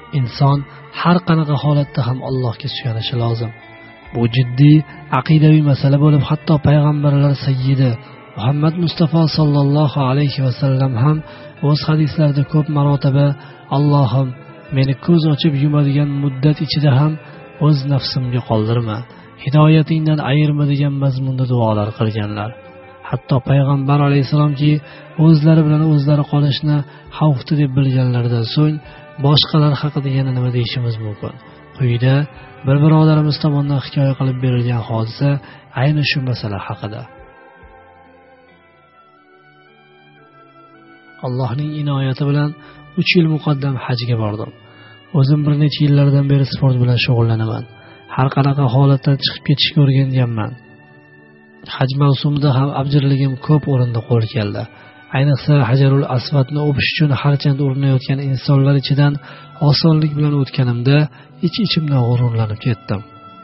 inson har qanaqa holatda ham Allohga suyanishi lozim. Bu jiddiy aqidaviy masala bo'lib, hatto payg'ambarlar sayyidi Muhammad Mustafa sallallohu alayhi va sallam ham o'z hadislarida ko'p marotaba Allohim meni ko'z ochib yumadigan muddat ichida ham o'z nafsimga qoldirma, hidoyatingdan ayirma degan mazmunda duolar qilganlar. Hatto payg'ambar alayhisalomki o'zlari bilan o'zlari qolishni xavfli deb bilganlaridan so'ng boshqalar haqida yana nima deyishimiz mumkin? Quyida bir birodarimiz tomonidan hikoya qilib berilgan hodisa ayni shu masala haqida. Allohning inoyati bilan 3 yil muqaddam hajga bordim. O'zim bir necha yillardan beri sport bilan shug'ullanaman. Har qanaqa holatdan chiqib ketishga o'rganganman. Haj mavsumida ham abjirligim ko'p o'rinda qo'l keldi. Ayniqsa Hajarul Aswadni o'pish uchun harchand urinayotgan insonlar ichidan osonlik bilan o'tganimda ich-ichimdan g'ururlanib ketdim.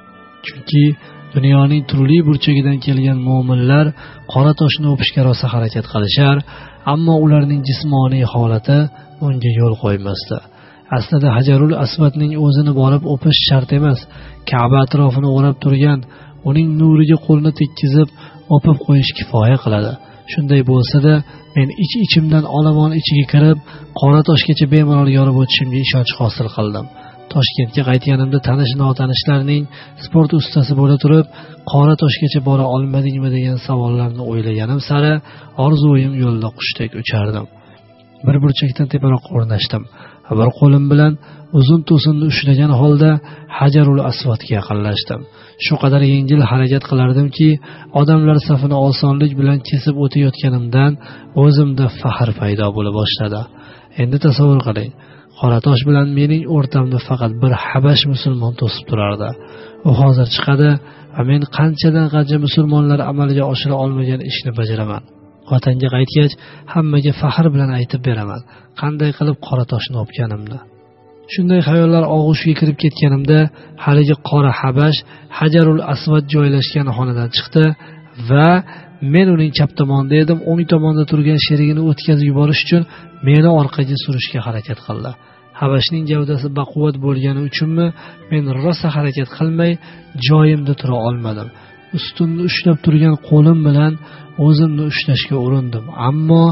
Chunki dunyoning turli burchagidan kelgan mu'minlar qora toshni o'pishga rosa harakat qilishar, ammo ularning jismoniy holati unga yo'l qo'ymasdi. Aslida Hajarul Aswadning o'zini borib o'pish shart emas. Ka'ba atrofini o'rab turgan uning nuriga qo'lni tekkizib o'pib qo'yish kifoya qiladi. Shunday bo'lsa-da, men ich-ichimdan olomon ichiga kirib, qora toshgacha bemalol yorib o'tishimga ishonch hosil qildim. Toshkentga qaytganimda tanish-notanishlarning sport ustasi bo'la turib, qora toshgacha bora olmadingmi degan savollarni o'ylaganim sari orzuim yo'lda qushdek uchardim. Bir burchakdan teparoq o'rnashdim. Bir qo'lim bilan uzun to'sinni ushlagan holda Hajarul Aswadga yaqinlashdim. Shu qadar yengil harakat qilardimki, odamlar safini osonlik bilan kesib o'tayotganimdan o'zimda faxr paydo bo'la boshladi. Endi tasavvur qiling, qora tosh bilan mening o'rtamda faqat bir habash musulmon to'sib turardi. U hozir chiqadi va men qanchadan qancha musulmonlar amalga oshira olmagan ishni bajaraman. Vatanga qaytgach, hammaga faxr bilan aytib beraman, qanday qilib qora toshni o'pganimni. Shunday xayollar og'ushiga kirib ketganimda, haligi qora habash Hajarul Aswad joylashgan xonadan chiqdi va men uning chap tomonida edim, o'ng tomonda turgan sherigini o'tkazib yuborish uchun meni orqaga surishga harakat qildi. Habashning gavdasi baquvvat bo'lgani uchunmi, men rosa harakat qilmay joyimda tura olmadim. Ustunni ushlab turgan qo'lim bilan o'zimni ushlashga urindim, ammo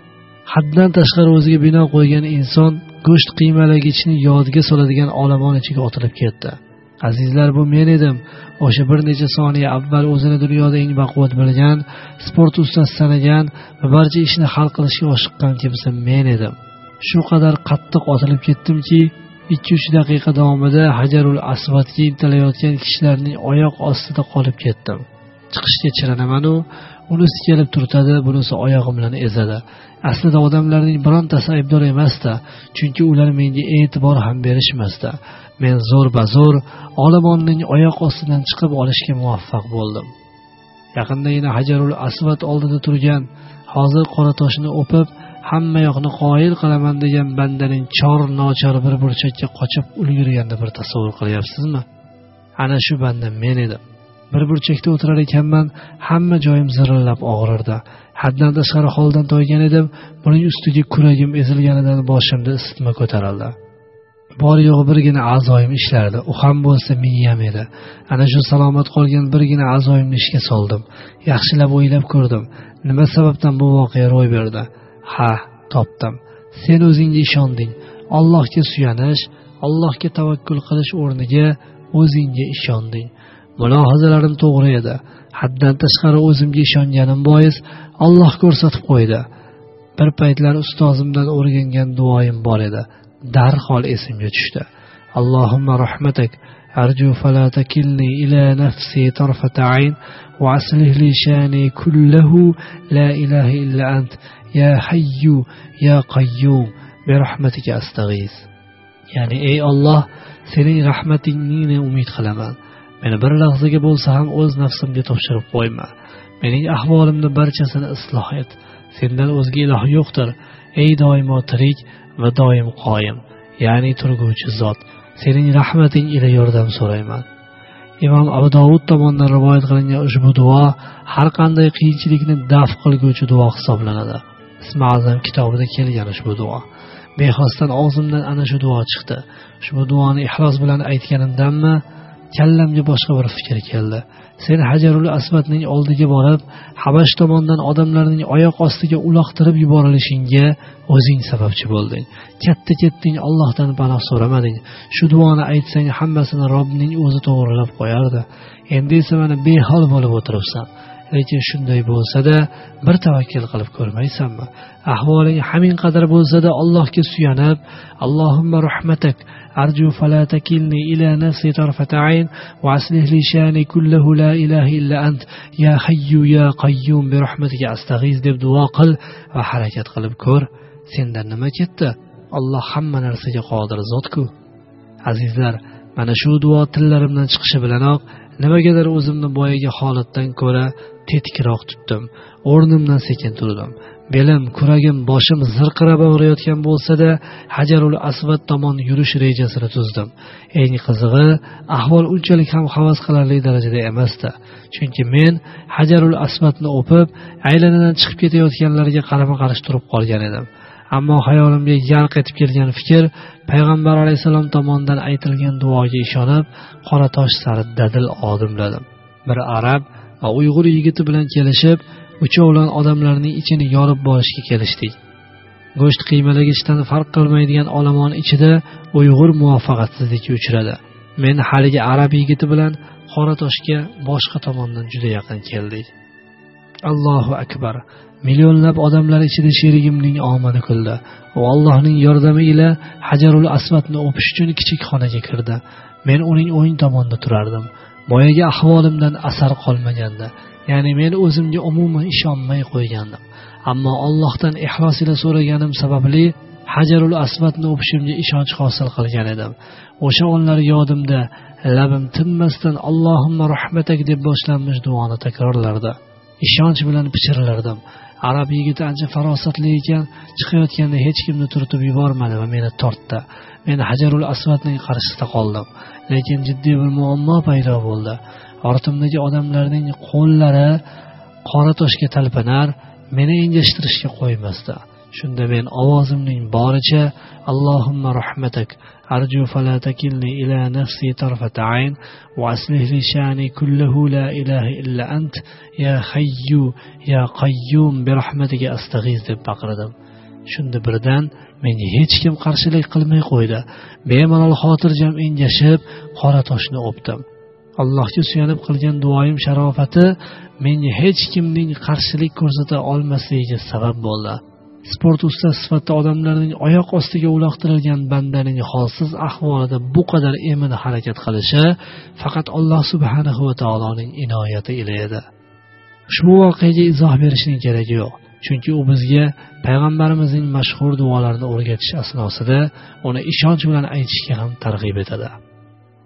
haddan tashqari o'ziga bino qo'ygan inson go'sht qiymalagichni yodiga soladigan olomon ichiga otilib ketdi. Azizlar, bu men edim. O'sha bir necha soniya avval o'zini dunyoda eng baquvvat bilgan, sport ustasi sanagan va barcha ishni hal qilishga oshiqqan kimsa men edim. Shu qadar qattiq otilib ketdimki, 2-3 daqiqa davomida Hajarul Aswadga intilayotgan kishilarning oyoq ostida qolib ketdim. Chiqishga chiranaman-u, unisi kelib turtadi, bunisi oyog'im bilan ezadi. Aslida odamlarning birontasi aybdor emasdi, chunki ular menga e'tibor ham berishmasdi. Men zo'r-bazo'r olomonning oyoq ostidan chiqib olishga muvaffaq bo'ldim. Yaqindagina Hajarul Aswad oldida turgan, hozir qora toshni o'pib, hamma yoqni qoyil qilaman degan bandaning chor-nochor bir burchakka qochib ulgurganini bir tasavvur qilyapsizmi? Ana shu banda men edim. Bir burchakda o'tirar ekanman, hamma joyim zirillab og'rirdi. Haddan tashqari holdan toygan edim, buning ustiga kuragim ezilganidan boshimda isitma ko'tarildi. Bor yo'g'i birgina a'zoyim ishlardi, u ham bo'lsa miyam edi. Ana shu salomat qolgan birgina a'zoyimni ishga soldim. Yaxshilab o'ylab ko'rdim, nima sababdan bu voqea ro'y berdi. Ha, topdim. Sen o'zingga ishonding. Allohga suyanish, Allohga tavakkul qilish o'rniga o'zingga ishonding. Mulohazalarim to'g'ri edi. Haddan tashqari o'zimga ishonganim bois Alloh ko'rsatib qo'ydi. Bir paytlar ustozimdan o'rgangan duoyim bor edi. Darhol esimga tushdi. Allohumma rahmatak arju fala takilni ila nafsi tarfata ayn va aslih li shani kullahu la ilaha illa ant ya hayyu ya qayyum bi rahmatika astaghiz. Ya'ni ey Alloh, sening rahmatingni umid qilaman. Meni bir lahzaga bo'lsa ham o'z nafsimga topshirib qo'yma. Mening ahvolimni barchasini isloh et. Sendan o'zga iloh yo'qdir. Ey doimo tirik va doim qoyim, ya'ni turguvchi zot. Sening rahmating ila yordam so'rayman. Imom Abu Dovud tomonidan rivoyat qilingan ushbu duo har qanday qiyinchilikni daf qilguvchi duo hisoblanadi. Ismi Azam kitobida kelgan ushbu duo. bexosdan og'zimdan ana shu duo chiqdi. Shu duoni ixlos bilan aytganimdanmi, kallamga boshqa bir fikr keldi. Sen Hajarul Aswadning oldiga borib, Habash tomondan odamlarning oyoq ostiga uloqtirib yuborilishingga o'zing sababchi bo'lding. Katta-ketding, Allohdan panoh so'ramading. Shu duoni aytsang, hammasini Robbning o'zi to'g'rilab qo'yardi. Endi esa mana behol bo'lib o'tiribsan. Lekin shunday bo'lsa-da, bir tavakkul qilib ko'rmaysanmi? Ahvoling hamin qadar bo'lsa-da, Allohga suyanib, Allohumma rahmatak arju fala takilni ila nafsi tarfata ayn va aslih li shani kullahu la ilaha illa ant ya hayyu ya qayyum bi rahmatika astaghiz deb duo qil va harakat qilib ko'r. Sendan nima ketdi? Alloh hamma narsaga qodir zot-ku. Azizlar, mana shu duo tillarimdan chiqishi bilanoq nimagadir o'zimni boyagi holatdan ko'ra tetikroq tutdim. O'rnimdan sekin turdim. Belim, kuragim, boshim zirqirab og'riyotgan bo'lsa-da, Hajarul Aswad tomon yurish rejasini tuzdim. Eng qizig'i, ahvol unchalik ham havas qilarli darajada emasdi. Chunki men Hajarul Aswadni o'pib, aylanadan chiqib ketayotganlarga qarama-qarshi turib qolgan edim. Ammo xayolimga yarq etib kelgan fikr payg'ambar alayhisalom tomonidan aytilgan duoga ishonib, qora tosh sari dadil odimladim. Bir arab va uyg'ur yigiti bilan kelishib, uchovlon odamlarning ichini yorib borishga kelishdik. Go'sht qiymalagichdan farq qilmaydigan olomon ichida uyg'ur muvaffaqatsizlikka uchradi. Men haligi arab yigiti bilan qora toshga boshqa tomondan juda yaqin keldik. Allohu akbar. Millionlab odamlar ichida sherigimning omadi kuldi. U Allohning yordami ila Hajarul Aswadni o'pish uchun kichik xonaga kirdi. Men uning o'ng tomonida turardim. Boyagi ahvolimdan asar qolmagandi. Ya'ni men o'zimga umuman ishonmay qo'ygandim. Ammo Allohdan ixlos ila so'raganim sababli Hajarul Aswadni o'pishimga ishonch hosil qilgan edim. O'sha onlar yodimda labim tinmasdan Allohumma rahmatak deb boshlanmish duoni takrorlardi. Ishonch bilan pichirlardim. Arab yigiti ancha farosatli ekan, chiqayotganda hech kimni turtib yubormadi va meni tortdi. Men Hajarul Aswadning qarshisida qoldim. Lekin jiddiy bir muammo paydo bo'ldi. Ortimdagi odamlarning qo'llari qora toshga talpanar, meni engashtirishga qo'ymasdi. Shunda men ovozimning boricha Allohumma rahmatak arju fala takilni ila nafsi tarfata ayn va aslih li shani kullahu la ilaha illa ant ya hayyu ya qayyum bi rahmatika astaghiz deb baqirdim. Shunda birdan menga hech kim qarshilik qilmay qo'ydi. Bemalol xotirjam engashib qora toshni o'pdim. Allohga suyanib qilgan duoyim sharofati menga hech kimning qarshilik ko'rsata olmasligiga sabab bo'ldi. Sport ustasi sifatida odamlarning oyoq ostiga uloqtirilgan bandaning holsiz ahvolida bu qadar emin harakat qilishi faqat Alloh subhanahu va taoloning inoyati ila edi. Ushbu voqeaga izoh berishning keragi yo'q. Chunki u bizga payg'ambarimizning mashhur duolarini o'rgatish asnosida uni ishonch bilan aytishga ham targ'ib etadi.